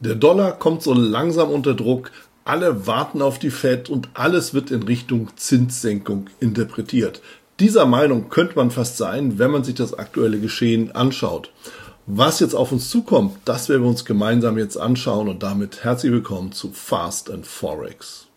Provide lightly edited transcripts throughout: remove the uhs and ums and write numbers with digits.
Der Dollar kommt so langsam unter Druck, alle warten auf die Fed und alles wird in Richtung Zinssenkung interpretiert. Dieser Meinung könnte man fast sein, wenn man sich das aktuelle Geschehen anschaut. Was jetzt auf uns zukommt, das werden wir uns gemeinsam jetzt anschauen und damit herzlich willkommen zu Fast and Forex.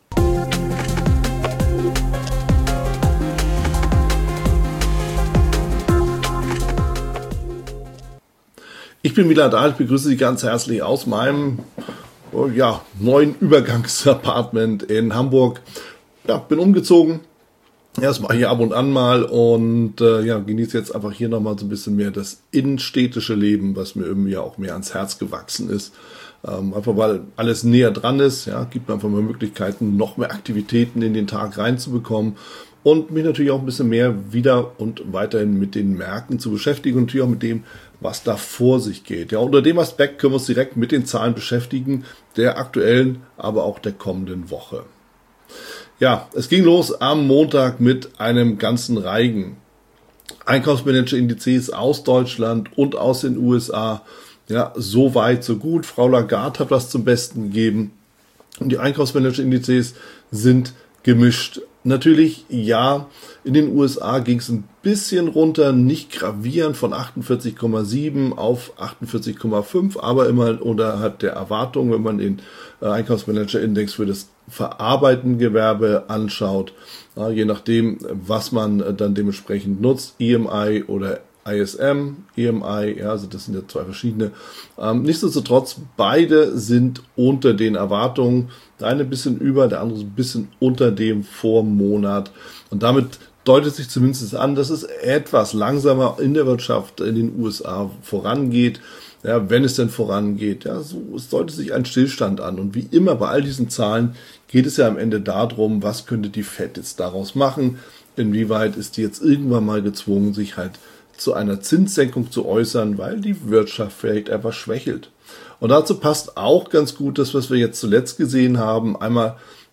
Ich bin Wieland Dahl, ich begrüße Sie ganz herzlich aus meinem neuen Übergangsapartment in Hamburg. Bin umgezogen, erstmal hier ab und an mal und genieße jetzt einfach hier nochmal so ein bisschen mehr das innenstädtische Leben, was mir irgendwie auch mehr ans Herz gewachsen ist. Einfach weil alles näher dran ist, gibt mir einfach mal Möglichkeiten, noch mehr Aktivitäten in den Tag reinzubekommen und mich natürlich auch ein bisschen mehr wieder und weiterhin mit den Märkten zu beschäftigen und natürlich auch mit dem, was da vor sich geht. Ja, unter dem Aspekt können wir uns direkt mit den Zahlen beschäftigen, der aktuellen, aber auch der kommenden Woche. Ja, es ging los am Montag mit einem ganzen Reigen. Einkaufsmanager-Indizes aus Deutschland und aus den USA. Ja, so weit, so gut. Frau Lagarde hat was zum Besten gegeben. Und die Einkaufsmanager-Indizes sind gemischt. Natürlich, ja, in den USA ging es ein bisschen runter, nicht gravierend von 48,7 auf 48,5, aber immer unterhalb der Erwartung, wenn man den Einkaufsmanager-Index für das verarbeitende Gewerbe anschaut, je nachdem, was man dann dementsprechend nutzt, EMI oder ISM, EMI, also das sind ja zwei verschiedene. Nichtsdestotrotz, beide sind unter den Erwartungen, der eine ein bisschen über, der andere ein bisschen unter dem Vormonat. Und damit deutet sich zumindest an, dass es etwas langsamer in der Wirtschaft in den USA vorangeht. Ja, wenn es denn vorangeht, es deutet sich ein Stillstand an. Und wie immer bei all diesen Zahlen geht es ja am Ende darum, was könnte die Fed jetzt daraus machen? Inwieweit ist die jetzt irgendwann mal gezwungen, sich halt zu einer Zinssenkung zu äußern, weil die Wirtschaft vielleicht etwas schwächelt. Und dazu passt auch ganz gut das, was wir jetzt zuletzt gesehen haben. Einmal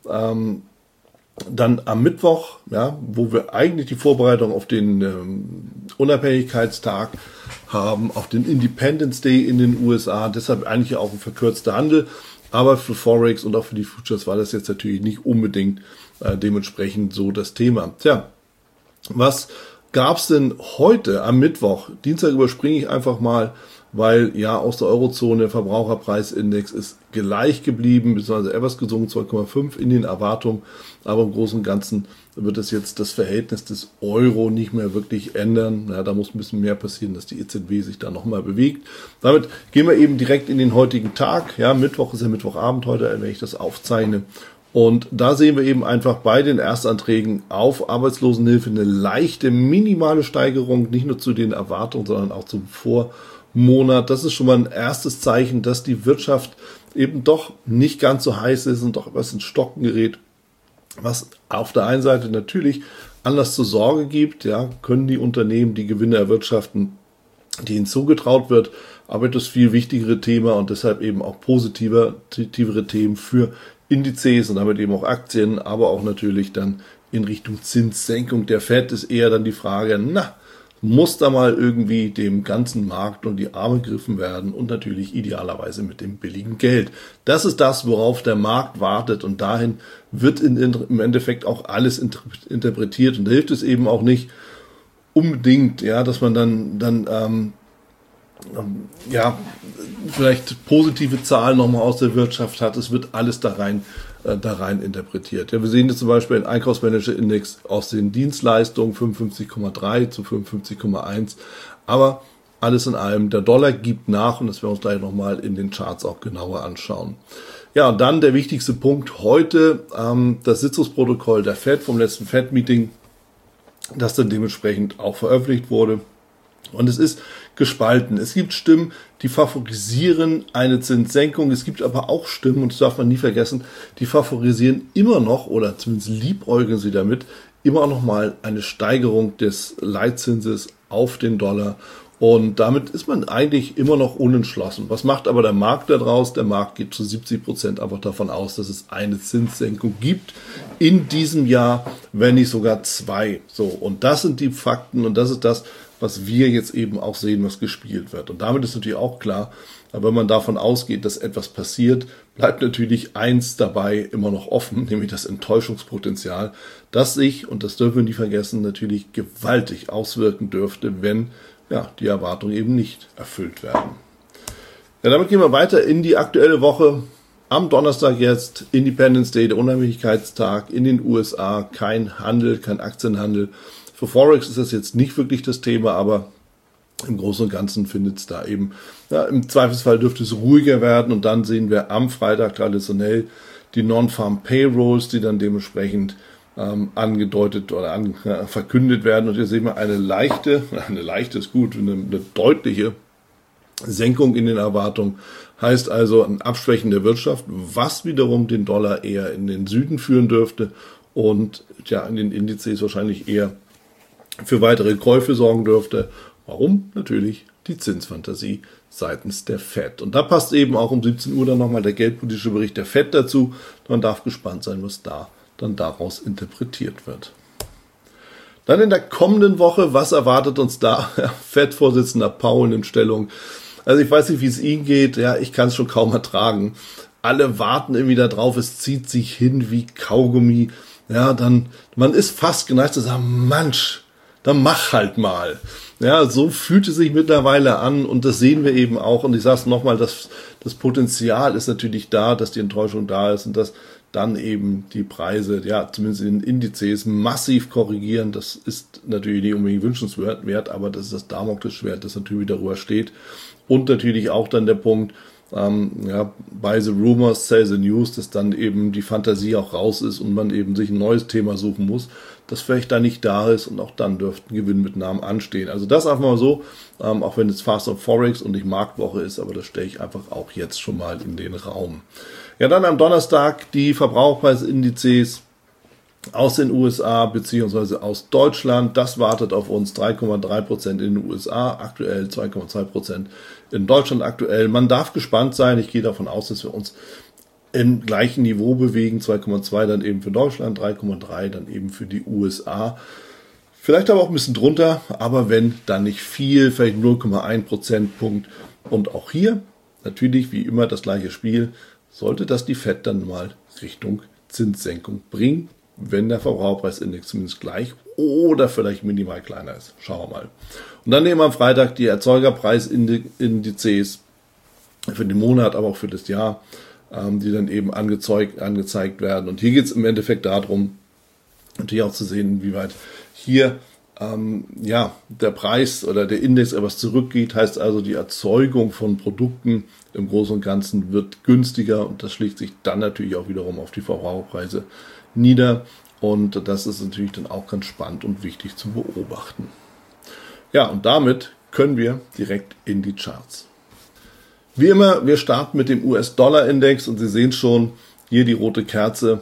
dann am Mittwoch, wo wir eigentlich die Vorbereitung auf den Unabhängigkeitstag haben, auf den Independence Day in den USA. Deshalb eigentlich auch ein verkürzter Handel. Aber für Forex und auch für die Futures war das jetzt natürlich nicht unbedingt dementsprechend so das Thema. Was gab es denn heute am Mittwoch? Dienstag überspringe ich einfach mal, weil aus der Eurozone der Verbraucherpreisindex ist gleich geblieben, beziehungsweise etwas gesunken, 2,5 in den Erwartungen, aber im Großen und Ganzen wird es jetzt das Verhältnis des Euro nicht mehr wirklich ändern. Da muss ein bisschen mehr passieren, dass die EZB sich da nochmal bewegt. Damit gehen wir eben direkt in den heutigen Tag. Mittwoch ist ja Mittwochabend heute, wenn ich das aufzeichne. Und da sehen wir eben einfach bei den Erstanträgen auf Arbeitslosenhilfe eine leichte, minimale Steigerung, nicht nur zu den Erwartungen, sondern auch zum Vormonat. Das ist schon mal ein erstes Zeichen, dass die Wirtschaft eben doch nicht ganz so heiß ist und doch etwas ins Stocken gerät, was auf der einen Seite natürlich Anlass zur Sorge gibt. Können die Unternehmen die Gewinne erwirtschaften, die ihnen zugetraut wird, aber das viel wichtigere Thema und deshalb eben auch positivere Themen für Indizes und damit eben auch Aktien, aber auch natürlich dann in Richtung Zinssenkung der Fed ist eher dann die Frage, muss da mal irgendwie dem ganzen Markt und die Arme gegriffen werden und natürlich idealerweise mit dem billigen Geld. Das ist das, worauf der Markt wartet und dahin wird im Endeffekt auch alles interpretiert und da hilft es eben auch nicht unbedingt, dass man dann vielleicht positive Zahlen nochmal aus der Wirtschaft hat. Es wird alles da rein interpretiert. Wir sehen jetzt zum Beispiel den Einkaufsmanager-Index aus den Dienstleistungen 55,3 zu 55,1. Aber alles in allem, der Dollar gibt nach und das werden wir uns gleich nochmal in den Charts auch genauer anschauen. Und dann der wichtigste Punkt heute, das Sitzungsprotokoll der Fed vom letzten Fed-Meeting, das dann dementsprechend auch veröffentlicht wurde. Und es ist gespalten. Es gibt Stimmen, die favorisieren eine Zinssenkung. Es gibt aber auch Stimmen, und das darf man nie vergessen, die favorisieren immer noch, oder zumindest liebäugeln sie damit, immer noch mal eine Steigerung des Leitzinses auf den Dollar. Und damit ist man eigentlich immer noch unentschlossen. Was macht aber der Markt daraus? Der Markt geht zu 70% einfach davon aus, dass es eine Zinssenkung gibt in diesem Jahr, wenn nicht sogar zwei. Und das sind die Fakten und das ist das, was wir jetzt eben auch sehen, was gespielt wird. Und damit ist natürlich auch klar, Aber wenn man davon ausgeht, dass etwas passiert, bleibt natürlich eins dabei immer noch offen, nämlich das Enttäuschungspotenzial, das sich, und das dürfen wir nie vergessen, natürlich gewaltig auswirken dürfte, wenn die Erwartungen eben nicht erfüllt werden. Ja, damit gehen wir weiter in die aktuelle Woche. Am Donnerstag jetzt Independence Day, der Unabhängigkeitstag in den USA. Kein Handel, kein Aktienhandel. Für Forex ist das jetzt nicht wirklich das Thema, aber im Großen und Ganzen findet es da eben, im Zweifelsfall dürfte es ruhiger werden. Und dann sehen wir am Freitag traditionell die Non-Farm Payrolls, die dann dementsprechend angedeutet oder verkündet werden. Und hier sehen wir eine leichte ist gut, eine deutliche Senkung in den Erwartungen. Heißt also ein Abschwächen der Wirtschaft, was wiederum den Dollar eher in den Süden führen dürfte und in den Indizes wahrscheinlich eher für weitere Käufe sorgen dürfte. Warum? Natürlich die Zinsfantasie seitens der Fed. Und da passt eben auch um 17 Uhr dann nochmal der geldpolitische Bericht der Fed dazu. Man darf gespannt sein, was da dann daraus interpretiert wird. Dann in der kommenden Woche, was erwartet uns da? Fed-Vorsitzender Powell nimmt Stellung. Also ich weiß nicht, wie es Ihnen geht. Ja, ich kann es schon kaum ertragen. Alle warten irgendwie da drauf. Es zieht sich hin wie Kaugummi. Ja, dann, man ist fast geneigt zu sagen, Mensch, dann mach halt mal. Ja, so fühlt es sich mittlerweile an und das sehen wir eben auch. Und ich sage es nochmal, das Potenzial ist natürlich da, dass die Enttäuschung da ist und dass dann eben die Preise, zumindest in den Indizes, massiv korrigieren. Das ist natürlich nicht unbedingt wünschenswert, aber das ist das Damoklesschwert, das natürlich darüber steht. Und natürlich auch dann der Punkt, by the rumors, sell the news, dass dann eben die Fantasie auch raus ist und man eben sich ein neues Thema suchen muss, das vielleicht da nicht da ist und auch dann dürften Gewinnmitnahmen anstehen. Also das einfach mal so, auch wenn es Fast on Forex und nicht Marktwoche ist, aber das stelle ich einfach auch jetzt schon mal in den Raum. Ja, dann am Donnerstag die Verbraucherpreisindizes aus den USA bzw. aus Deutschland. Das wartet auf uns 3,3% in den USA, aktuell 2,2% in Deutschland aktuell. Man darf gespannt sein. Ich gehe davon aus, dass wir uns im gleichen Niveau bewegen. 2,2 dann eben für Deutschland, 3,3 dann eben für die USA. Vielleicht aber auch ein bisschen drunter, aber wenn, dann nicht viel, vielleicht 0,1 Prozentpunkt. Und auch hier natürlich wie immer das gleiche Spiel. Sollte das die Fed dann mal Richtung Zinssenkung bringen, wenn der Verbraucherpreisindex zumindest gleich oder vielleicht minimal kleiner ist. Schauen wir mal. Und dann nehmen wir am Freitag die Erzeugerpreisindizes für den Monat, aber auch für das Jahr, die dann eben angezeigt werden. Und hier geht es im Endeffekt darum, natürlich auch zu sehen, inwieweit hier der Preis oder der Index etwas zurückgeht, heißt also die Erzeugung von Produkten im Großen und Ganzen wird günstiger und das schlägt sich dann natürlich auch wiederum auf die Verbraucherpreise nieder und das ist natürlich dann auch ganz spannend und wichtig zu beobachten. Ja, und damit können wir direkt in die Charts. Wie immer, wir starten mit dem US-Dollar-Index und Sie sehen schon, hier die rote Kerze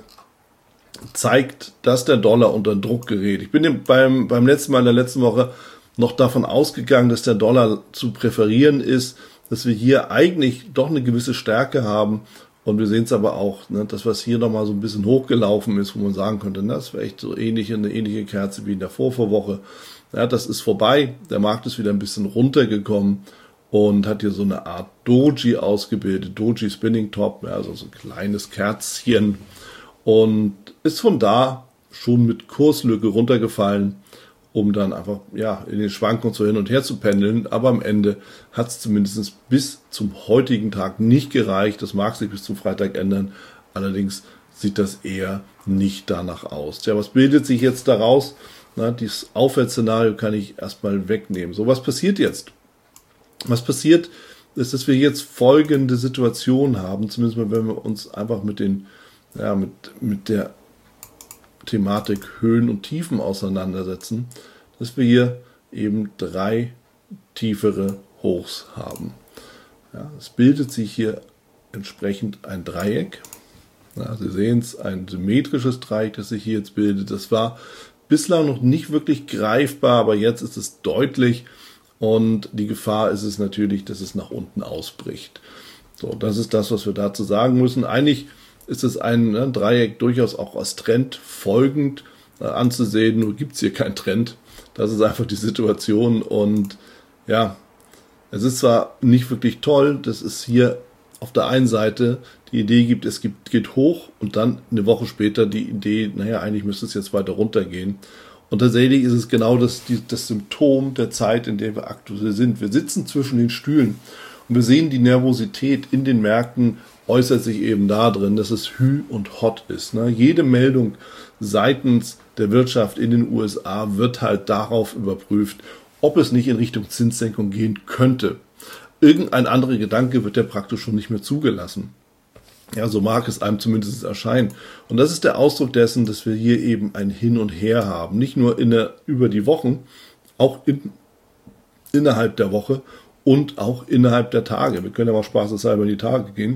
zeigt, dass der Dollar unter Druck gerät. Ich bin beim letzten Mal in der letzten Woche noch davon ausgegangen, dass der Dollar zu präferieren ist, dass wir hier eigentlich doch eine gewisse Stärke haben und wir sehen es aber auch, dass was hier nochmal so ein bisschen hochgelaufen ist, wo man sagen könnte, das wäre echt so eine ähnliche Kerze wie in der Vorwoche. Ja, das ist vorbei, der Markt ist wieder ein bisschen runtergekommen und hat hier so eine Art Doji ausgebildet, Doji Spinning Top, also so ein kleines Kerzchen. Und ist von da schon mit Kurslücke runtergefallen, um dann einfach in den Schwankungen so hin und her zu pendeln. Aber am Ende hat es zumindest bis zum heutigen Tag nicht gereicht. Das mag sich bis zum Freitag ändern. Allerdings sieht das eher nicht danach aus. Tja, was bildet sich jetzt daraus? Dieses Aufwärtsszenario kann ich erstmal wegnehmen. So, was passiert jetzt? Was passiert ist, dass wir jetzt folgende Situation haben, zumindest mal, wenn wir uns einfach mit der Thematik Höhen und Tiefen auseinandersetzen, dass wir hier eben 3 tiefere Hochs haben. Ja, es bildet sich hier entsprechend ein Dreieck. Ja, Sie sehen es, ein symmetrisches Dreieck, das sich hier jetzt bildet. Das war bislang noch nicht wirklich greifbar, aber jetzt ist es deutlich und die Gefahr ist es natürlich, dass es nach unten ausbricht. So, das ist das, was wir dazu sagen müssen. Eigentlich ist es ein Dreieck durchaus auch als Trend folgend anzusehen, nur gibt es hier keinen Trend. Das ist einfach die Situation und Es ist zwar nicht wirklich toll, dass es hier auf der einen Seite die Idee gibt, geht hoch und dann eine Woche später die Idee, naja, eigentlich müsste es jetzt weiter runtergehen. Und tatsächlich ist es genau das Symptom der Zeit, in der wir aktuell sind. Wir sitzen zwischen den Stühlen und wir sehen, die Nervosität in den Märkten äußert sich eben darin, dass es hü und hot ist. Jede Meldung seitens der Wirtschaft in den USA wird halt darauf überprüft, ob es nicht in Richtung Zinssenkung gehen könnte. Irgendein anderer Gedanke wird ja praktisch schon nicht mehr zugelassen. Ja, so mag es einem zumindest erscheinen. Und das ist der Ausdruck dessen, dass wir hier eben ein Hin und Her haben. Nicht nur über die Wochen, auch innerhalb der Woche und auch innerhalb der Tage. Wir können ja mal spaßeshalber in die Tage gehen.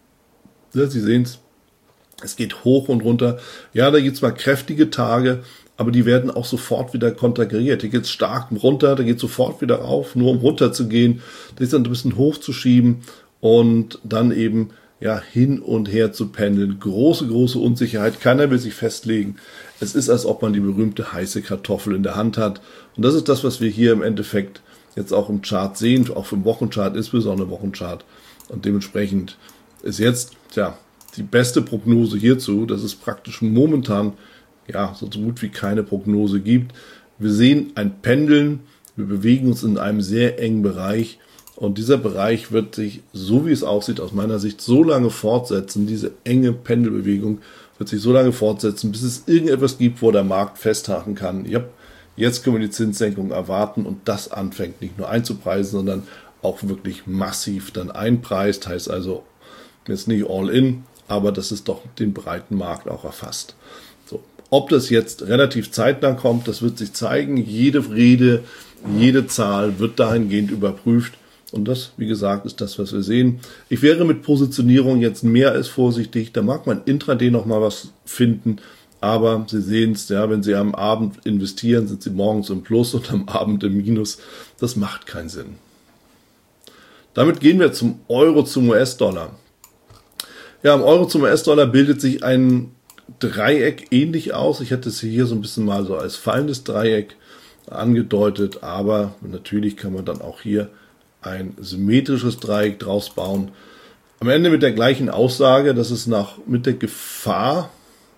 Ja, Sie sehen es geht hoch und runter. Ja, da gibt es mal kräftige Tage, aber die werden auch sofort wieder konterkariert. Hier geht es stark runter, da geht es sofort wieder rauf, nur um runter zu gehen, das dann ein bisschen hochzuschieben und dann eben ja hin und her zu pendeln. Große Unsicherheit, keiner will sich festlegen. Es ist, als ob man die berühmte heiße Kartoffel in der Hand hat. Und das ist das, was wir hier im Endeffekt jetzt auch im Chart sehen, auch im Wochenchart, insbesondere im Wochenchart. Und dementsprechend ist jetzt, die beste Prognose hierzu, dass es praktisch momentan so gut wie keine Prognose gibt. Wir sehen ein Pendeln, wir bewegen uns in einem sehr engen Bereich und dieser Bereich wird sich, so wie es aussieht, aus meiner Sicht so lange fortsetzen, diese enge Pendelbewegung wird sich so lange fortsetzen, bis es irgendetwas gibt, wo der Markt festhalten kann. Jetzt können wir die Zinssenkung erwarten und das anfängt nicht nur einzupreisen, sondern auch wirklich massiv dann einpreist, heißt also jetzt nicht all in, aber dass es doch den breiten Markt auch erfasst. So. Ob das jetzt relativ zeitnah kommt, das wird sich zeigen. Jede Rede, jede Zahl wird dahingehend überprüft. Und das, wie gesagt, ist das, was wir sehen. Ich wäre mit Positionierung jetzt mehr als vorsichtig. Da mag man intraday noch mal was finden. Aber Sie sehen es, wenn Sie am Abend investieren, sind Sie morgens im Plus und am Abend im Minus. Das macht keinen Sinn. Damit gehen wir zum Euro, zum US-Dollar. Ja, im Euro zum US-Dollar bildet sich ein Dreieck ähnlich aus. Ich hätte es hier so ein bisschen mal so als fallendes Dreieck angedeutet, aber natürlich kann man dann auch hier ein symmetrisches Dreieck draus bauen. Am Ende mit der gleichen Aussage, dass es mit der Gefahr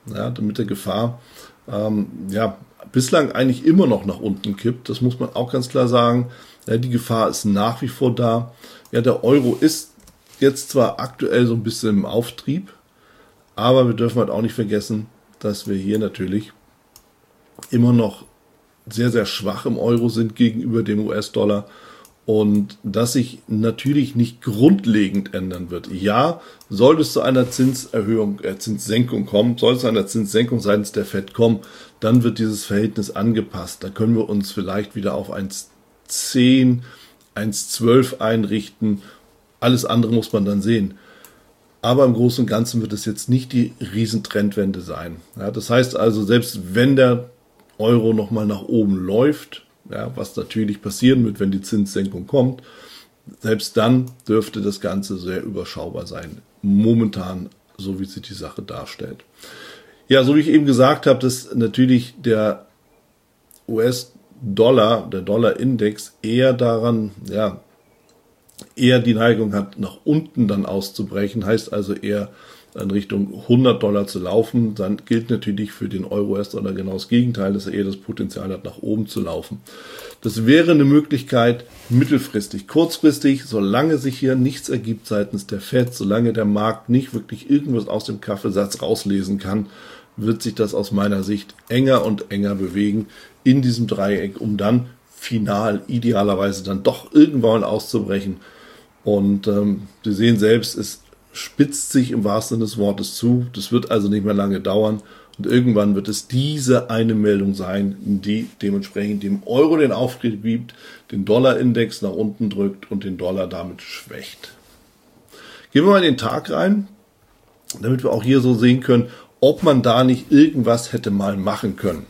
bislang eigentlich immer noch nach unten kippt. Das muss man auch ganz klar sagen. Ja, die Gefahr ist nach wie vor da. Ja, der Euro ist jetzt zwar aktuell so ein bisschen im Auftrieb, aber wir dürfen halt auch nicht vergessen, dass wir hier natürlich immer noch sehr, sehr schwach im Euro sind gegenüber dem US-Dollar und das sich natürlich nicht grundlegend ändern wird. Ja, sollte es zu einer Zinssenkung kommen, sollte es zu einer Zinssenkung seitens der FED kommen, dann wird dieses Verhältnis angepasst. Da können wir uns vielleicht wieder auf 1,10, 1,12 einrichten. Alles andere muss man dann sehen. Aber im Großen und Ganzen wird es jetzt nicht die Riesentrendwende sein. Ja, das heißt also, selbst wenn der Euro nochmal nach oben läuft, was natürlich passieren wird, wenn die Zinssenkung kommt, selbst dann dürfte das Ganze sehr überschaubar sein. Momentan, so wie sich die Sache darstellt. Ja, so wie ich eben gesagt habe, dass natürlich der US-Dollar, der Dollar-Index eher die Neigung hat, nach unten dann auszubrechen, heißt also eher in Richtung $100 zu laufen, dann gilt natürlich für den Euro-US-Dollar genau das Gegenteil, dass er eher das Potenzial hat, nach oben zu laufen. Das wäre eine Möglichkeit mittelfristig. Kurzfristig, solange sich hier nichts ergibt seitens der FED, solange der Markt nicht wirklich irgendwas aus dem Kaffeesatz rauslesen kann, wird sich das aus meiner Sicht enger und enger bewegen in diesem Dreieck, um dann final idealerweise dann doch irgendwann auszubrechen. Und Sie sehen selbst, es spitzt sich im wahrsten Sinne des Wortes zu. Das wird also nicht mehr lange dauern. Und irgendwann wird es diese eine Meldung sein, die dementsprechend dem Euro den Auftrieb gibt, den Dollarindex nach unten drückt und den Dollar damit schwächt. Gehen wir mal in den Tag rein, damit wir auch hier so sehen können, ob man da nicht irgendwas hätte mal machen können.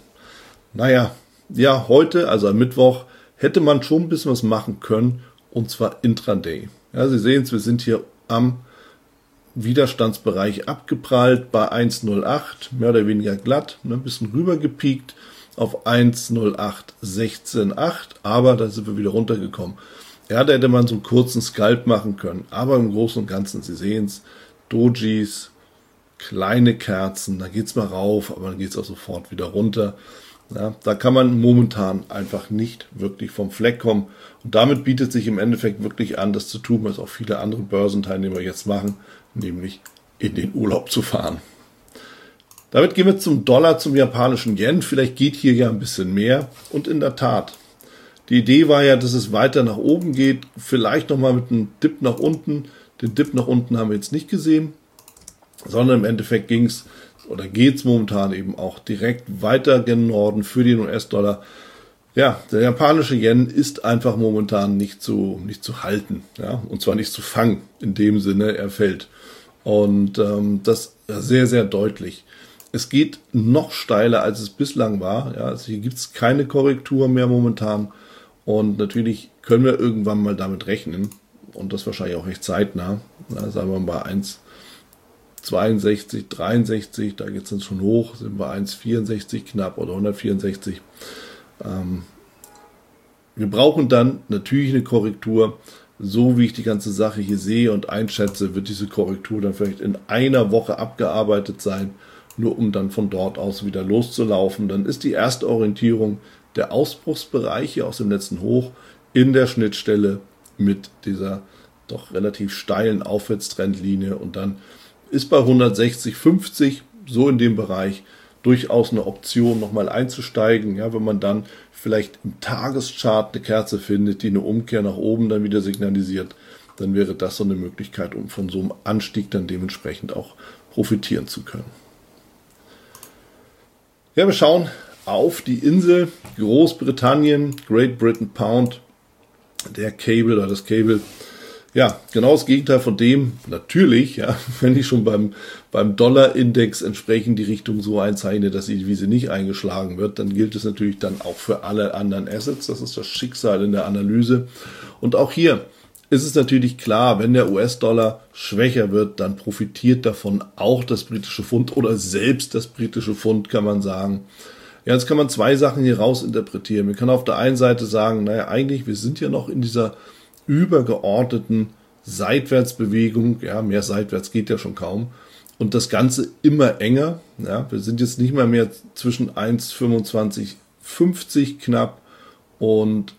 Heute, also am Mittwoch, hätte man schon ein bisschen was machen können, und zwar intraday. Ja, Sie sehen es, wir sind hier am Widerstandsbereich abgeprallt bei 1,08, mehr oder weniger glatt, ein bisschen rüber gepiekt auf 1,0816,8, aber da sind wir wieder runtergekommen. Ja, da hätte man so einen kurzen Scalp machen können. Aber im Großen und Ganzen, Sie sehen es, Dojis, kleine Kerzen, da geht's mal rauf, aber dann geht's auch sofort wieder runter. Ja, da kann man momentan einfach nicht wirklich vom Fleck kommen. Und damit bietet sich im Endeffekt wirklich an, das zu tun, was auch viele andere Börsenteilnehmer jetzt machen, nämlich in den Urlaub zu fahren. Damit gehen wir zum Dollar, zum japanischen Yen. Vielleicht geht hier ja ein bisschen mehr. Und in der Tat, die Idee war ja, dass es weiter nach oben geht, vielleicht nochmal mit einem Dip nach unten. Den Dip nach unten haben wir jetzt nicht gesehen, sondern im Endeffekt geht es momentan eben auch direkt weiter gen Norden für den US-Dollar. Ja, der japanische Yen ist einfach momentan nicht zu halten, ja, und zwar nicht zu fangen. In dem Sinne, er fällt. Und das sehr, sehr deutlich. Es geht noch steiler, als es bislang war. Ja, also hier gibt es keine Korrektur mehr momentan. Und natürlich können wir irgendwann mal damit rechnen. Und das wahrscheinlich auch recht zeitnah. Da sagen wir mal 1,62, 63, da geht es dann schon hoch. Sind wir 1,64 knapp oder 164. Wir brauchen dann natürlich eine Korrektur. So wie ich die ganze Sache hier sehe und einschätze, wird diese Korrektur dann vielleicht in einer Woche abgearbeitet sein, nur um dann von dort aus wieder loszulaufen. Dann ist die erste Orientierung der Ausbruchsbereich hier aus dem letzten Hoch in der Schnittstelle mit dieser doch relativ steilen Aufwärtstrendlinie. Und dann ist bei 160,50 so in dem Bereich durchaus eine Option, nochmal einzusteigen. Ja, wenn man dann vielleicht im Tageschart eine Kerze findet, die eine Umkehr nach oben dann wieder signalisiert, dann wäre das so eine Möglichkeit, um von so einem Anstieg dann dementsprechend auch profitieren zu können. Ja, wir schauen auf die Insel Großbritannien, Great Britain Pound, der Cable oder das Cable. Ja, genau das Gegenteil von dem, natürlich, ja, wenn ich schon beim Dollar-Index entsprechend die Richtung so einzeichne, dass die Devise nicht eingeschlagen wird, dann gilt es natürlich dann auch für alle anderen Assets. Das ist das Schicksal in der Analyse. Und auch hier ist es natürlich klar, wenn der US-Dollar schwächer wird, dann profitiert davon auch das britische Pfund oder selbst das britische Pfund, kann man sagen. Ja, jetzt kann man zwei Sachen hier raus interpretieren. Man kann auf der einen Seite sagen, naja, eigentlich, wir sind ja noch in dieser übergeordneten Seitwärtsbewegung. Ja, mehr seitwärts geht ja schon kaum. Und das Ganze immer enger. Ja, wir sind jetzt nicht mal mehr zwischen 1,2550 knapp und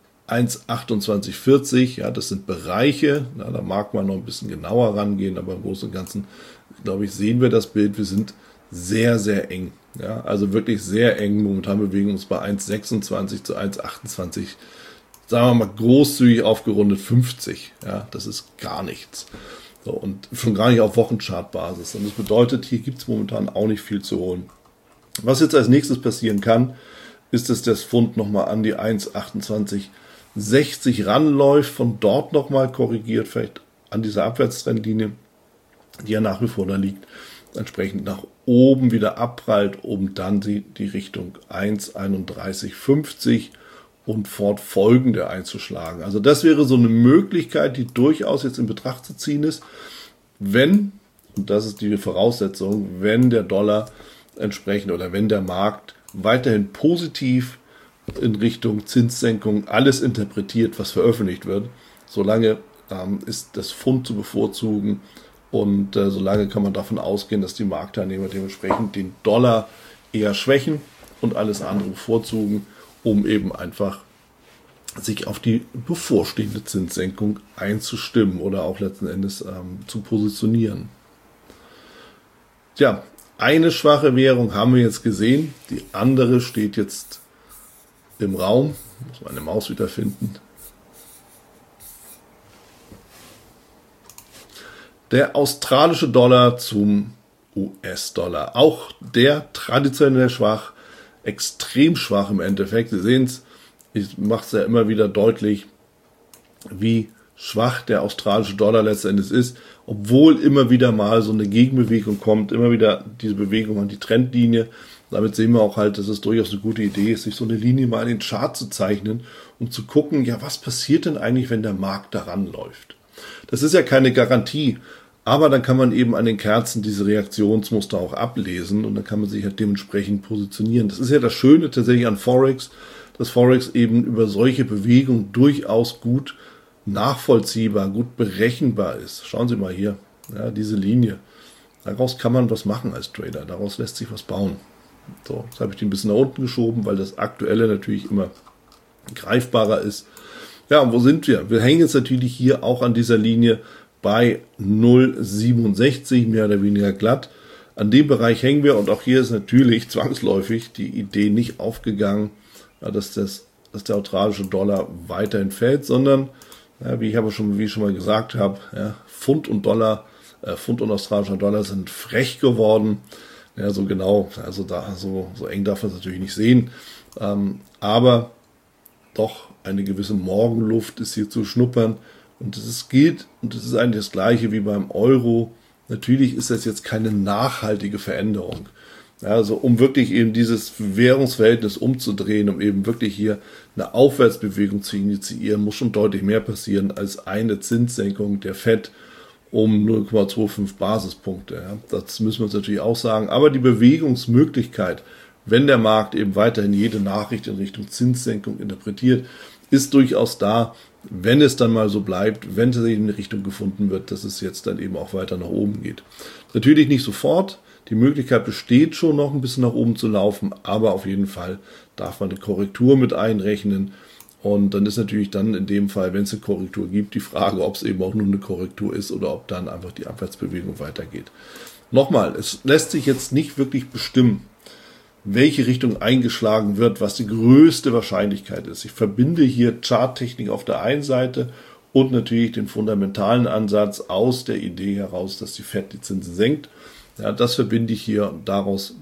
1,2840. Ja, das sind Bereiche. Ja, da mag man noch ein bisschen genauer rangehen, aber im Großen und Ganzen, glaube ich, sehen wir das Bild. Wir sind sehr, sehr eng. Ja, also wirklich sehr eng. Momentan bewegen wir uns bei 1,26 zu 1,28. Sagen wir mal großzügig aufgerundet 50. Ja, das ist gar nichts. So, und schon gar nicht auf Wochenchartbasis. Und das bedeutet, hier gibt es momentan auch nicht viel zu holen. Was jetzt als nächstes passieren kann, ist, dass das Pfund nochmal an die 1,2860 ranläuft, von dort nochmal korrigiert, vielleicht an dieser Abwärtstrendlinie, die ja nach wie vor da liegt, entsprechend nach oben wieder abprallt, um dann die Richtung 1,3150 und fortfolgende einzuschlagen. Also das wäre so eine Möglichkeit, die durchaus jetzt in Betracht zu ziehen ist, wenn, und das ist die Voraussetzung, wenn der Dollar entsprechend oder wenn der Markt weiterhin positiv in Richtung Zinssenkung alles interpretiert, was veröffentlicht wird, solange ist das Pfund zu bevorzugen und solange kann man davon ausgehen, dass die Marktteilnehmer dementsprechend den Dollar eher schwächen und alles andere bevorzugen, um eben einfach sich auf die bevorstehende Zinssenkung einzustimmen oder auch letzten Endes zu positionieren. Tja, eine schwache Währung haben wir jetzt gesehen, die andere steht jetzt im Raum. Ich muss meine Maus wieder finden. Der australische Dollar zum US-Dollar. Auch der traditionell schwach, extrem schwach im Endeffekt. Sie sehen es, ich mache es ja immer wieder deutlich, wie schwach der australische Dollar letztendlich ist, obwohl immer wieder mal so eine Gegenbewegung kommt, immer wieder diese Bewegung an die Trendlinie. Damit sehen wir auch halt, dass es durchaus eine gute Idee ist, sich so eine Linie mal in den Chart zu zeichnen, um zu gucken, ja, was passiert denn eigentlich, wenn der Markt daran läuft? Das ist ja keine Garantie, aber dann kann man eben an den Kerzen diese Reaktionsmuster auch ablesen und dann kann man sich halt dementsprechend positionieren. Das ist ja das Schöne tatsächlich an Forex, dass Forex eben über solche Bewegungen durchaus gut nachvollziehbar, gut berechenbar ist. Schauen Sie mal hier, ja, diese Linie. Daraus kann man was machen als Trader, daraus lässt sich was bauen. So, jetzt habe ich den ein bisschen nach unten geschoben, weil das Aktuelle natürlich immer greifbarer ist. Ja, und wo sind wir? Wir hängen jetzt natürlich hier auch an dieser Linie bei 0,67, mehr oder weniger glatt. An dem Bereich hängen wir und auch hier ist natürlich zwangsläufig die Idee nicht aufgegangen, ja, dass der australische Dollar weiterhin fällt, sondern, ja, wie ich schon mal gesagt habe, ja, Pfund und australischer Dollar sind frech geworden. Ja, so genau, also so eng darf man es natürlich nicht sehen, aber doch eine gewisse Morgenluft ist hier zu schnuppern und es ist eigentlich das Gleiche wie beim Euro. Natürlich ist das jetzt keine nachhaltige Veränderung. Ja, also um wirklich eben dieses Währungsverhältnis umzudrehen, um eben wirklich hier eine Aufwärtsbewegung zu initiieren, muss schon deutlich mehr passieren als eine Zinssenkung der FED um 0,25 Basispunkte. Ja. Das müssen wir uns natürlich auch sagen. Aber die Bewegungsmöglichkeit, wenn der Markt eben weiterhin jede Nachricht in Richtung Zinssenkung interpretiert, ist durchaus da, wenn es dann mal so bleibt, wenn es in eine Richtung gefunden wird, dass es jetzt dann eben auch weiter nach oben geht. Natürlich nicht sofort. Die Möglichkeit besteht schon noch ein bisschen nach oben zu laufen, aber auf jeden Fall darf man eine Korrektur mit einrechnen. Und dann ist natürlich dann in dem Fall, wenn es eine Korrektur gibt, die Frage, ob es eben auch nur eine Korrektur ist oder ob dann einfach die Abwärtsbewegung weitergeht. Nochmal, es lässt sich jetzt nicht wirklich bestimmen, welche Richtung eingeschlagen wird, was die größte Wahrscheinlichkeit ist. Ich verbinde hier Charttechnik auf der einen Seite und natürlich den fundamentalen Ansatz aus der Idee heraus, dass die FED die Zinsen senkt. Ja, das verbinde ich hier und darauf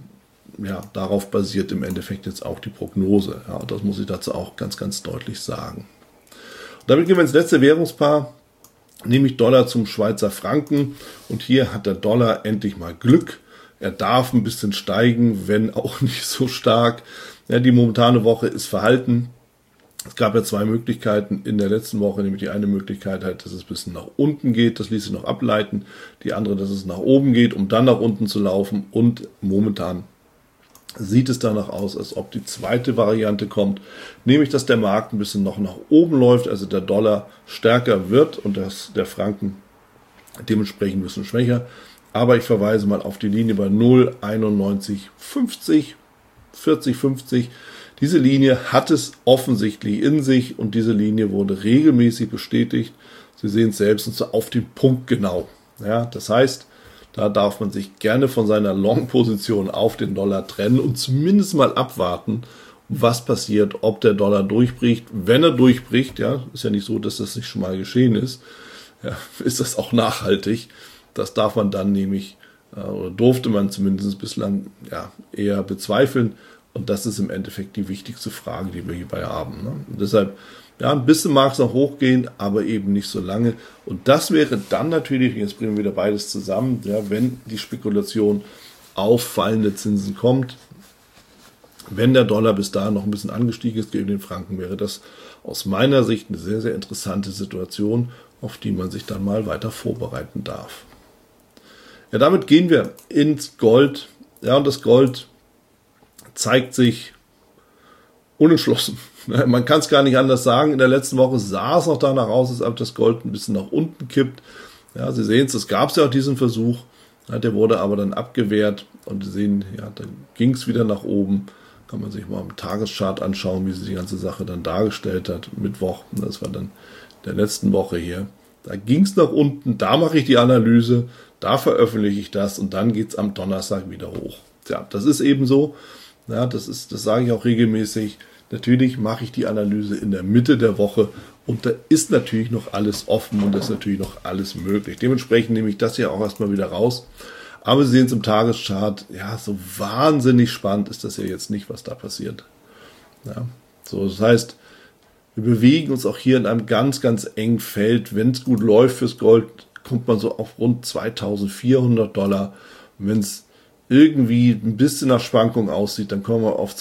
basiert im Endeffekt jetzt auch die Prognose. Ja, das muss ich dazu auch ganz, ganz deutlich sagen. Und damit gehen wir ins letzte Währungspaar, nämlich Dollar zum Schweizer Franken. Und hier hat der Dollar endlich mal Glück. Er darf ein bisschen steigen, wenn auch nicht so stark. Ja, die momentane Woche ist verhalten. Es gab ja zwei Möglichkeiten in der letzten Woche, nämlich die eine Möglichkeit halt, dass es ein bisschen nach unten geht, das ließ sich noch ableiten. Die andere, dass es nach oben geht, um dann nach unten zu laufen. Und momentan sieht es danach aus, als ob die zweite Variante kommt, nämlich dass der Markt ein bisschen noch nach oben läuft, also der Dollar stärker wird und der Franken dementsprechend ein bisschen schwächer. Aber ich verweise mal auf die Linie bei 0,9150, 40,50. Diese Linie hat es offensichtlich in sich und diese Linie wurde regelmäßig bestätigt. Sie sehen es selbst und zwar auf den Punkt genau. Ja, das heißt, da darf man sich gerne von seiner Long-Position auf den Dollar trennen und zumindest mal abwarten, was passiert, ob der Dollar durchbricht. Wenn er durchbricht, ja, ist ja nicht so, dass das nicht schon mal geschehen ist, ja, ist das auch nachhaltig. Das darf man dann nämlich, oder durfte man zumindest bislang ja, eher bezweifeln. Und das ist im Endeffekt die wichtigste Frage, die wir hierbei haben. Ne? Und deshalb, ja, ein bisschen mag es noch hochgehen, aber eben nicht so lange. Und das wäre dann natürlich, jetzt bringen wir wieder beides zusammen, ja, wenn die Spekulation auf fallende Zinsen kommt, wenn der Dollar bis dahin noch ein bisschen angestiegen ist gegen den Franken, wäre das aus meiner Sicht eine sehr, sehr interessante Situation, auf die man sich dann mal weiter vorbereiten darf. Ja, damit gehen wir ins Gold. Ja, und das Gold zeigt sich unentschlossen. Man kann es gar nicht anders sagen. In der letzten Woche sah es noch danach aus, als ob das Gold ein bisschen nach unten kippt. Ja, Sie sehen es, es gab ja auch diesen Versuch. Ja, der wurde aber dann abgewehrt. Und Sie sehen, ja, dann ging es wieder nach oben. Kann man sich mal im Tageschart anschauen, wie sich die ganze Sache dann dargestellt hat. Mittwoch, das war dann der letzten Woche hier. Da ging es nach unten, da mache ich die Analyse, da veröffentliche ich das und dann geht es am Donnerstag wieder hoch. Tja, das ist eben so. Ja, das sage ich auch regelmäßig. Natürlich mache ich die Analyse in der Mitte der Woche und da ist natürlich noch alles offen und da ist natürlich noch alles möglich. Dementsprechend nehme ich das hier auch erstmal wieder raus. Aber Sie sehen es im Tageschart, ja, so wahnsinnig spannend ist das ja jetzt nicht, was da passiert. Ja, so, das heißt, wir bewegen uns auch hier in einem ganz, ganz engen Feld. Wenn es gut läuft fürs Gold, kommt man so auf rund $2.400. Und wenn es irgendwie ein bisschen nach Schwankung aussieht, dann kommen wir auf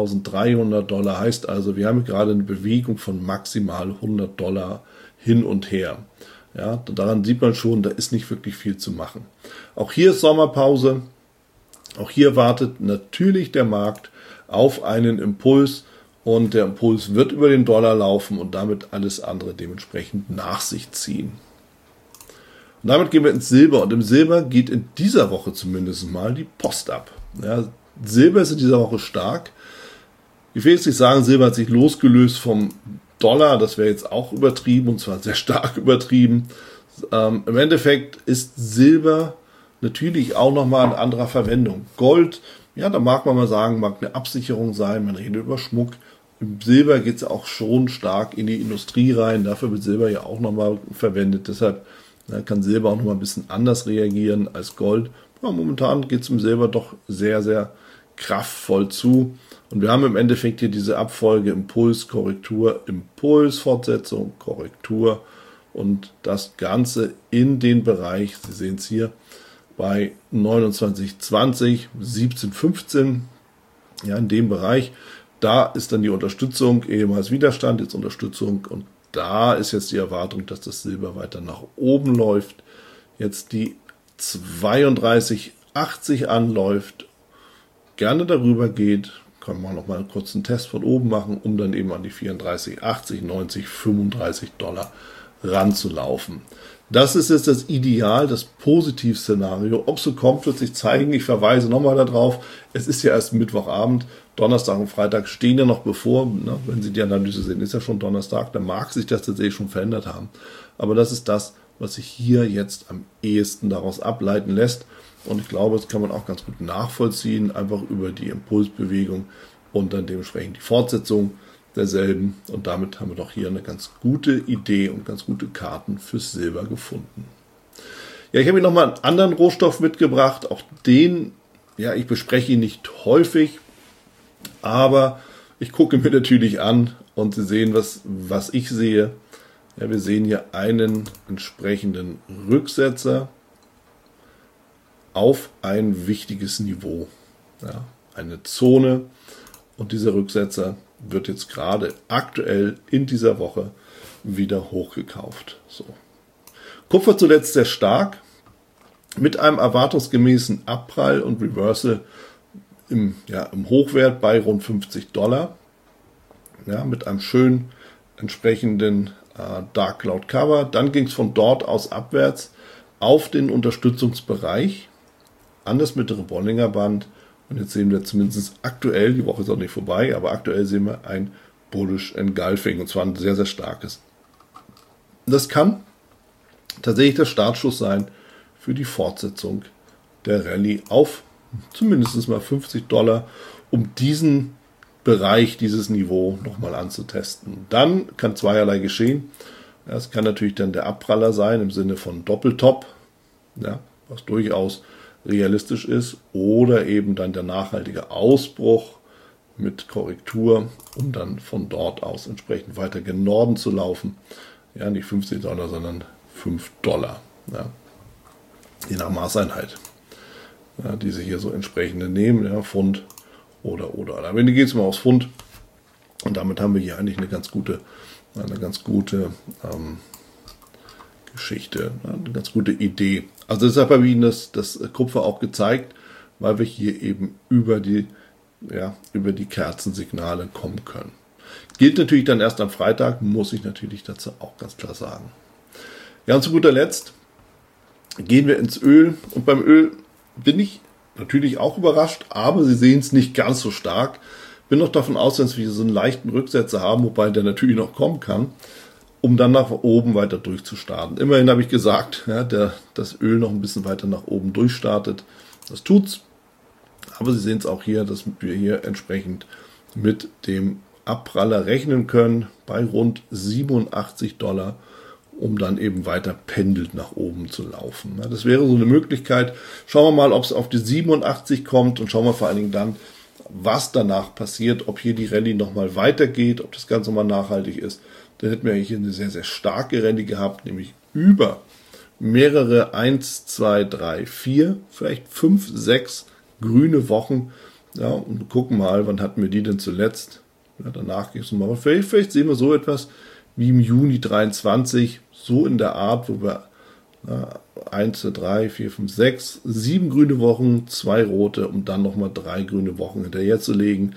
$2.300. Heißt also, wir haben gerade eine Bewegung von maximal $100 hin und her. Ja, daran sieht man schon, da ist nicht wirklich viel zu machen. Auch hier ist Sommerpause. Auch hier wartet natürlich der Markt auf einen Impuls. und der Impuls wird über den Dollar laufen und damit alles andere dementsprechend nach sich ziehen. Und damit gehen wir ins Silber, und im Silber geht in dieser Woche zumindest mal die Post ab. Ja, Silber ist in dieser Woche stark. Ich will jetzt nicht sagen, Silber hat sich losgelöst vom Dollar, das wäre jetzt auch übertrieben, und zwar sehr stark übertrieben. Im Endeffekt ist Silber natürlich auch nochmal eine andere Verwendung. Gold, ja, da mag man mal sagen, mag eine Absicherung sein, man redet über Schmuck. Im Silber geht es auch schon stark in die Industrie rein, dafür wird Silber ja auch nochmal verwendet, deshalb kann Silber auch nochmal ein bisschen anders reagieren als Gold. Ja, momentan geht es im Silber doch sehr, sehr kraftvoll zu. Und wir haben im Endeffekt hier diese Abfolge Impuls, Korrektur, Impuls, Fortsetzung, Korrektur und das Ganze in den Bereich, Sie sehen es hier, bei 29,20, 17,15, ja, in dem Bereich. Da ist dann die Unterstützung, ehemals Widerstand, jetzt Unterstützung, und da ist jetzt die Erwartung, dass das Silber weiter nach oben läuft. Jetzt die 32,80 anläuft, gerne darüber geht, kann man noch mal einen kurzen Test von oben machen, um dann eben an die 34,80, 90, 35 Dollar ranzulaufen. Das ist jetzt das Ideal, das Positivszenario. Ob es so kommt, wird sich zeigen. Ich verweise nochmal darauf, es ist ja erst Mittwochabend, Donnerstag und Freitag stehen ja noch bevor. Ne? Wenn Sie die Analyse sehen, ist ja schon Donnerstag, dann mag sich das tatsächlich schon verändert haben. Aber das ist das, was sich hier jetzt am ehesten daraus ableiten lässt. Und ich glaube, das kann man auch ganz gut nachvollziehen, einfach über die Impulsbewegung und dann dementsprechend die Fortsetzung derselben. Und damit haben wir doch hier eine ganz gute Idee und ganz gute Karten fürs Silber gefunden. Ja, ich habe Ihnen nochmal einen anderen Rohstoff mitgebracht. Auch den, ja, ich bespreche ihn nicht häufig, aber ich gucke mir natürlich an und Sie sehen, was ich sehe. Ja, wir sehen hier einen entsprechenden Rücksetzer auf ein wichtiges Niveau, ja, eine Zone, und dieser Rücksetzer wird jetzt gerade aktuell in dieser Woche wieder hochgekauft. So. Kupfer zuletzt sehr stark, mit einem erwartungsgemäßen Abprall und Reversal im Hochwert bei rund 50 Dollar, ja, mit einem schönen entsprechenden Dark Cloud Cover. Dann ging es von dort aus abwärts auf den Unterstützungsbereich an das mittlere Bollinger Band, und jetzt sehen wir zumindest aktuell, die Woche ist auch nicht vorbei, aber aktuell sehen wir ein Bullish Engulfing, und zwar ein sehr, sehr starkes. Das kann tatsächlich der Startschuss sein für die Fortsetzung der Rallye auf zumindest mal 50 Dollar, um diesen Bereich, dieses Niveau nochmal anzutesten. Dann kann zweierlei geschehen. Es kann natürlich dann der Abpraller sein im Sinne von Doppeltop, ja, was durchaus realistisch ist, oder eben dann der nachhaltige Ausbruch mit Korrektur, um dann von dort aus entsprechend weiter gen Norden zu laufen. Ja, nicht 50 Dollar, sondern 5 Dollar. Ja. Je nach Maßeinheit, ja, die Sie hier so entsprechende nehmen, ja, Pfund oder. Am Ende geht es mal aufs Pfund, und damit haben wir hier eigentlich eine ganz gute Geschichte, eine ganz gute Idee. Also deshalb habe ich Ihnen das Kupfer auch gezeigt, weil wir hier eben über die Kerzensignale kommen können. Gilt natürlich dann erst am Freitag, muss ich natürlich dazu auch ganz klar sagen. Ja, und zu guter Letzt gehen wir ins Öl, und beim Öl bin ich natürlich auch überrascht, aber Sie sehen es nicht ganz so stark. Bin noch davon aus, dass wir so einen leichten Rücksetzer haben, wobei der natürlich noch kommen kann, um dann nach oben weiter durchzustarten. Immerhin habe ich gesagt, ja, das Öl noch ein bisschen weiter nach oben durchstartet. Das tut's. Aber Sie sehen es auch hier, dass wir hier entsprechend mit dem Abpraller rechnen können bei rund 87 Dollar, um dann eben weiter pendelt nach oben zu laufen. Ja, das wäre so eine Möglichkeit. Schauen wir mal, ob es auf die 87 kommt, und schauen wir vor allen Dingen dann, was danach passiert, ob hier die Rallye nochmal weitergeht, ob das Ganze mal nachhaltig ist. Dann hätten wir hier eine sehr, sehr starke Rallye gehabt, nämlich über mehrere 1, 2, 3, 4, vielleicht 5, 6 grüne Wochen. Ja, und wir gucken mal, wann hatten wir die denn zuletzt? Ja, danach ging es mal. Vielleicht sehen wir so etwas wie im Juni 23, so in der Art, wo wir 1, 2, 3, 4, 5, 6, 7 grüne Wochen, 2 rote, um dann nochmal 3 grüne Wochen hinterher zu legen.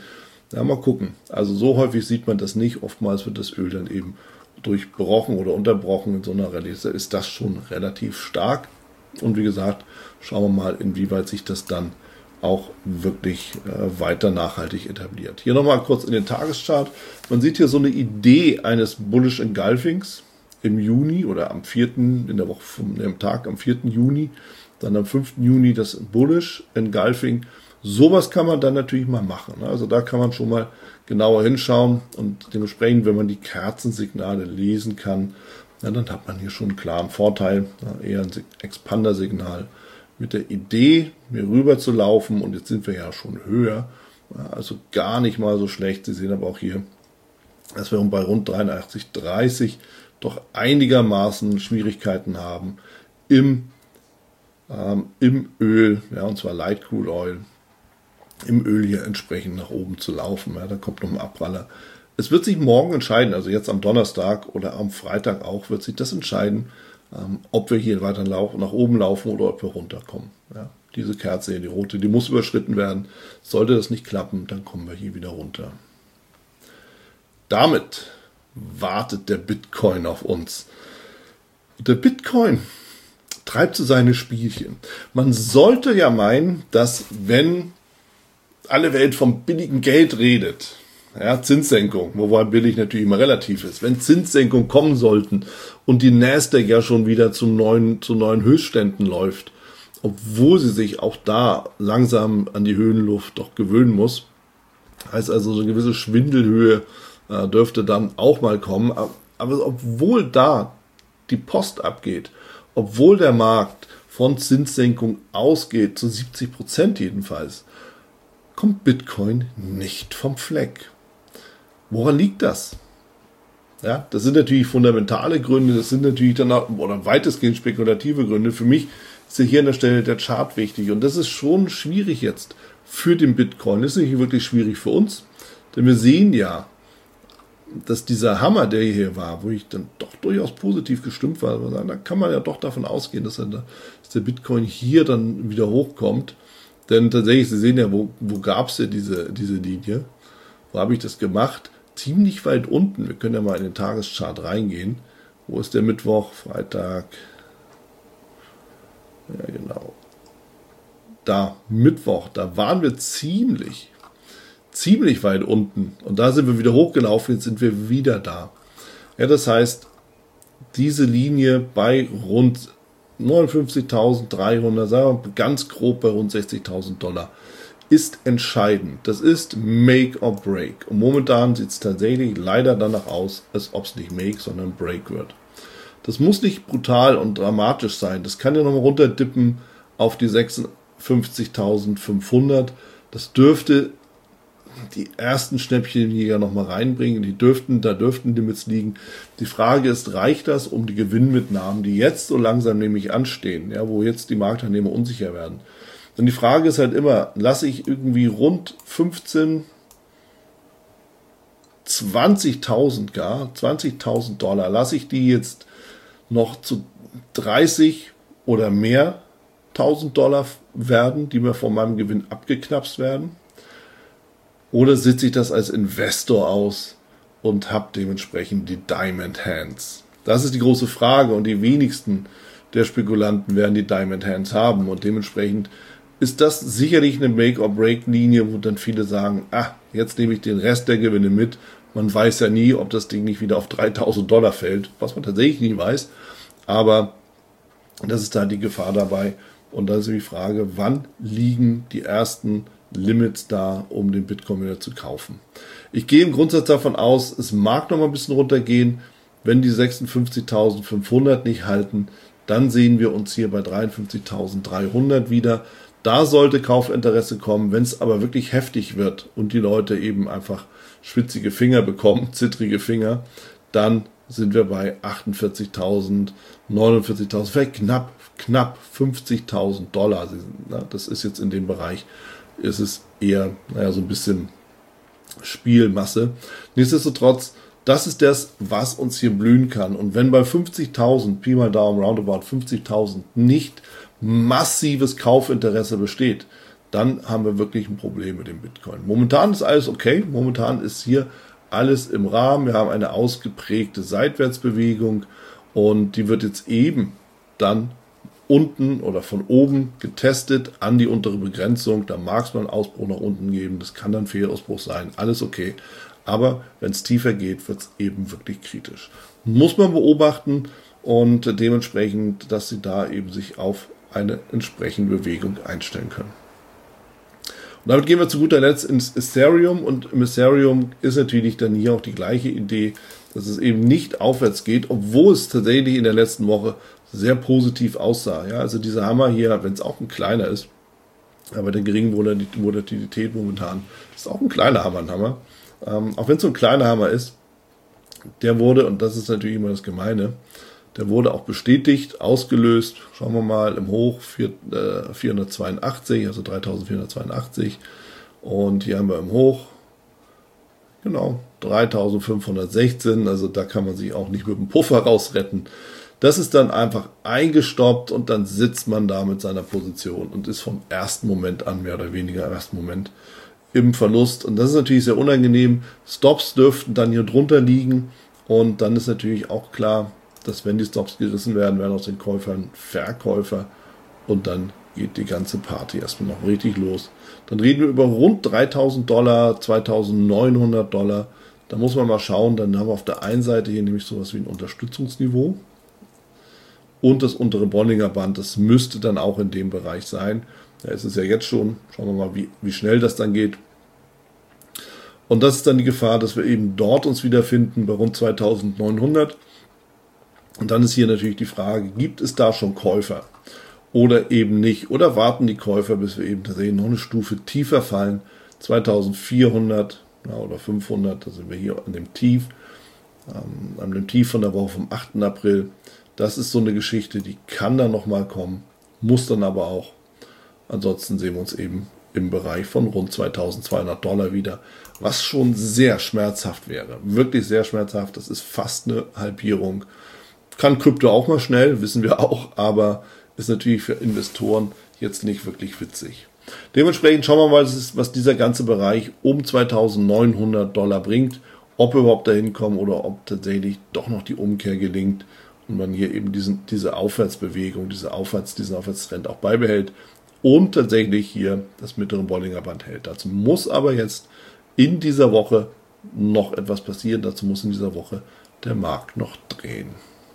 Ja, mal gucken. Also so häufig sieht man das nicht. Oftmals wird das Öl dann eben durchbrochen oder unterbrochen in so einer Rallye. Ist das schon relativ stark. Und wie gesagt, schauen wir mal, inwieweit sich das dann auch wirklich weiter nachhaltig etabliert. Hier nochmal kurz in den Tageschart. Man sieht hier so eine Idee eines Bullish Engulfings im Juni oder am 4. in der Woche vom Tag am 4. Juni, dann am 5. Juni das Bullish Engulfing. Sowas kann man dann natürlich mal machen. Also da kann man schon mal genauer hinschauen und dementsprechend, wenn man die Kerzensignale lesen kann, ja, dann hat man hier schon einen klaren Vorteil, ja, eher ein Expander-Signal mit der Idee, hier rüber zu laufen, und jetzt sind wir ja schon höher, ja, also gar nicht mal so schlecht. Sie sehen aber auch hier, dass wir bei rund 83,30 doch einigermaßen Schwierigkeiten haben im Öl, ja, und zwar Light Crude Oil, im Öl hier entsprechend nach oben zu laufen. Ja, da kommt noch ein Abpraller. Es wird sich morgen entscheiden, also jetzt am Donnerstag oder am Freitag auch, wird sich das entscheiden, ob wir hier weiter nach oben laufen oder ob wir runterkommen. Ja, diese Kerze hier, die rote, die muss überschritten werden. Sollte das nicht klappen, dann kommen wir hier wieder runter. Damit wartet der Bitcoin auf uns. Der Bitcoin treibt so seine Spielchen. Man sollte ja meinen, dass wenn alle Welt vom billigen Geld redet, ja, Zinssenkung, wobei billig natürlich immer relativ ist, wenn Zinssenkungen kommen sollten und die Nasdaq ja schon wieder zu neuen Höchstständen läuft, obwohl sie sich auch da langsam an die Höhenluft doch gewöhnen muss, heißt also so eine gewisse Schwindelhöhe dürfte dann auch mal kommen, aber obwohl da die Post abgeht, obwohl der Markt von Zinssenkung ausgeht, zu 70% jedenfalls, kommt Bitcoin nicht vom Fleck. Woran liegt das? Ja, das sind natürlich fundamentale Gründe, das sind natürlich dann auch, oder weitestgehend spekulative Gründe. Für mich ist ja hier an der Stelle der Chart wichtig, und das ist schon schwierig jetzt für den Bitcoin. Das ist nicht wirklich schwierig für uns, denn wir sehen ja, dass dieser Hammer, der hier war, wo ich dann doch durchaus positiv gestimmt war, da kann man ja doch davon ausgehen, dass der Bitcoin hier dann wieder hochkommt. Denn tatsächlich, Sie sehen ja, wo gab es ja diese Linie? Wo habe ich das gemacht? Ziemlich weit unten. Wir können ja mal in den Tageschart reingehen. Wo ist der Mittwoch, Freitag? Ja, genau. Da, Mittwoch, da waren wir ziemlich weit unten. Und da sind wir wieder hochgelaufen, jetzt sind wir wieder da. Ja, das heißt, diese Linie bei rund 59.300, sagen wir ganz grob bei rund $60.000, ist entscheidend. Das ist Make or Break. Und momentan sieht es tatsächlich leider danach aus, als ob es nicht Make, sondern Break wird. Das muss nicht brutal und dramatisch sein. Das kann ja nochmal runterdippen auf die 56.500. Das dürfte die ersten Schnäppchenjäger noch mal reinbringen. Da dürften Limits liegen. Die Frage ist, reicht das, um die Gewinnmitnahmen, die jetzt so langsam nämlich anstehen, ja, wo jetzt die Marktteilnehmer unsicher werden? Und die Frage ist halt immer, lasse ich irgendwie rund 20.000 Dollar, lasse ich die jetzt noch zu 30 oder mehr $1.000 werden, die mir von meinem Gewinn abgeknapst werden? Oder sitze ich das als Investor aus und habe dementsprechend die Diamond Hands? Das ist die große Frage, und die wenigsten der Spekulanten werden die Diamond Hands haben, und dementsprechend ist das sicherlich eine Make-or-Break-Linie, wo dann viele sagen, jetzt nehme ich den Rest der Gewinne mit. Man weiß ja nie, ob das Ding nicht wieder auf $3.000 fällt, was man tatsächlich nie weiß, aber das ist da die Gefahr dabei. Und da ist die Frage, wann liegen die ersten Limits da, um den Bitcoin wieder zu kaufen? Ich gehe im Grundsatz davon aus, es mag noch mal ein bisschen runtergehen. Wenn die 56.500 nicht halten, dann sehen wir uns hier bei 53.300 wieder. Da sollte Kaufinteresse kommen. Wenn es aber wirklich heftig wird und die Leute eben einfach schwitzige Finger bekommen, zittrige Finger, dann sind wir bei 48.000, 49.000, vielleicht knapp $50.000. Das ist jetzt in dem Bereich, ist es eher, so ein bisschen Spielmasse. Nichtsdestotrotz, das ist das, was uns hier blühen kann. Und wenn bei 50.000, Pi mal Daumen, roundabout 50.000, nicht massives Kaufinteresse besteht, dann haben wir wirklich ein Problem mit dem Bitcoin. Momentan ist alles okay, momentan ist hier alles im Rahmen. Wir haben eine ausgeprägte Seitwärtsbewegung und die wird jetzt eben dann unten oder von oben getestet an die untere Begrenzung. Da mag es mal einen Ausbruch nach unten geben, das kann dann Fehlausbruch sein, alles okay. Aber wenn es tiefer geht, wird es eben wirklich kritisch. Muss man beobachten und dementsprechend, dass Sie da eben sich auf eine entsprechende Bewegung einstellen können. Und damit gehen wir zu guter Letzt ins Ethereum und im Ethereum ist natürlich dann hier auch die gleiche Idee, dass es eben nicht aufwärts geht, obwohl es tatsächlich in der letzten Woche sehr positiv aussah. Ja, also dieser Hammer hier, wenn es auch ein kleiner ist, aber der geringen Volatilität momentan ist auch ein kleiner Hammer, ein Hammer. Auch wenn es so ein kleiner Hammer ist, der wurde, und das ist natürlich immer das Gemeine, der wurde auch bestätigt, ausgelöst, schauen wir mal, im Hoch 482, also 3482 und hier haben wir im Hoch, genau, 3516, also da kann man sich auch nicht mit dem Puffer rausretten. Das ist dann einfach eingestoppt und dann sitzt man da mit seiner Position und ist vom ersten Moment an, mehr oder weniger im ersten Moment, im Verlust. Und das ist natürlich sehr unangenehm. Stops dürften dann hier drunter liegen und dann ist natürlich auch klar, dass wenn die Stops gerissen werden, werden aus den Käufern Verkäufer und dann geht die ganze Party erstmal noch richtig los. Dann reden wir über rund $3.000, $2.900. Da muss man mal schauen, dann haben wir auf der einen Seite hier nämlich sowas wie ein Unterstützungsniveau und das untere Bollinger Band, das müsste dann auch in dem Bereich sein. Da ist es ja jetzt schon, schauen wir mal, wie schnell das dann geht. Und das ist dann die Gefahr, dass wir eben dort uns wiederfinden bei rund 2.900. Und dann ist hier natürlich die Frage, gibt es da schon Käufer oder eben nicht? Oder warten die Käufer, bis wir eben tatsächlich noch eine Stufe tiefer fallen, 2.400 oder 500, da sind wir hier an dem Tief von der Woche vom 8. April. Das ist so eine Geschichte, die kann dann nochmal kommen, muss dann aber auch. Ansonsten sehen wir uns eben im Bereich von rund $2.200 wieder, was schon sehr schmerzhaft wäre. Wirklich sehr schmerzhaft, das ist fast eine Halbierung. Kann Krypto auch mal schnell, wissen wir auch, aber ist natürlich für Investoren jetzt nicht wirklich witzig. Dementsprechend schauen wir mal, was dieser ganze Bereich um $2.900 bringt, ob wir überhaupt dahin kommen oder ob tatsächlich doch noch die Umkehr gelingt und man hier eben diese Aufwärtsbewegung, diesen Aufwärtstrend auch beibehält und tatsächlich hier das mittlere Bollinger Band hält. Dazu muss aber jetzt in dieser Woche noch etwas passieren, dazu muss in dieser Woche der Markt noch drehen.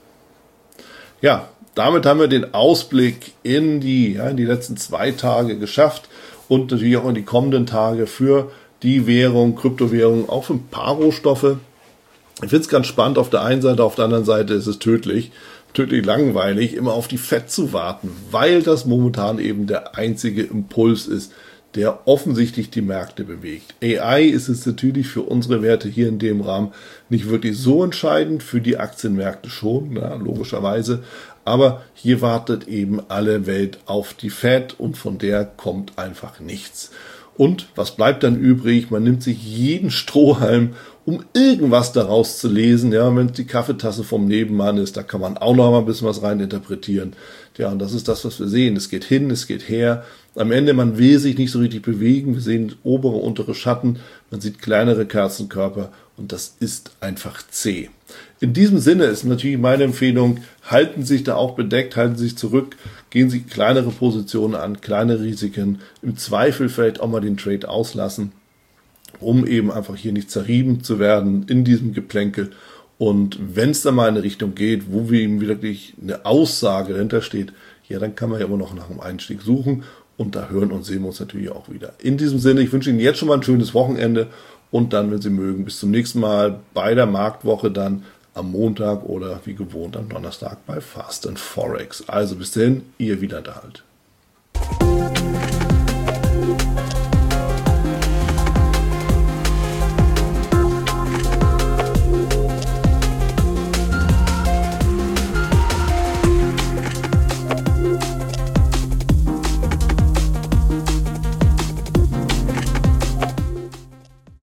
Ja, damit haben wir den Ausblick in die letzten 2 Tage geschafft und natürlich auch in die kommenden Tage für die Währung, Kryptowährung, auch für ein paar Rohstoffe. Ich finde es ganz spannend auf der einen Seite, auf der anderen Seite ist es tödlich langweilig, immer auf die FED zu warten, weil das momentan eben der einzige Impuls ist, der offensichtlich die Märkte bewegt. AI ist es natürlich für unsere Werte hier in dem Rahmen nicht wirklich so entscheidend, für die Aktienmärkte schon, logischerweise, aber hier wartet eben alle Welt auf die Fed und von der kommt einfach nichts. Und was bleibt dann übrig? Man nimmt sich jeden Strohhalm, um irgendwas daraus zu lesen. Ja, wenn es die Kaffeetasse vom Nebenmann ist, da kann man auch noch mal ein bisschen was rein interpretieren. Ja, und das ist das, was wir sehen. Es geht hin, es geht her. Am Ende, man will sich nicht so richtig bewegen. Wir sehen obere, untere Schatten. Man sieht kleinere Kerzenkörper und das ist einfach zäh. In diesem Sinne ist natürlich meine Empfehlung, halten Sie sich da auch bedeckt, halten Sie sich zurück, gehen Sie kleinere Positionen an, kleine Risiken, im Zweifel vielleicht auch mal den Trade auslassen, um eben einfach hier nicht zerrieben zu werden in diesem Geplänkel. Und wenn es dann mal in eine Richtung geht, wo wir eben wirklich eine Aussage dahinter steht, ja, dann kann man ja immer noch nach einem Einstieg suchen und da hören und sehen wir uns natürlich auch wieder. In diesem Sinne, ich wünsche Ihnen jetzt schon mal ein schönes Wochenende und dann, wenn Sie mögen, bis zum nächsten Mal bei der Marktwoche dann am Montag oder wie gewohnt am Donnerstag bei Fast & Forex. Also bis dahin, Ihr Wieland Halt.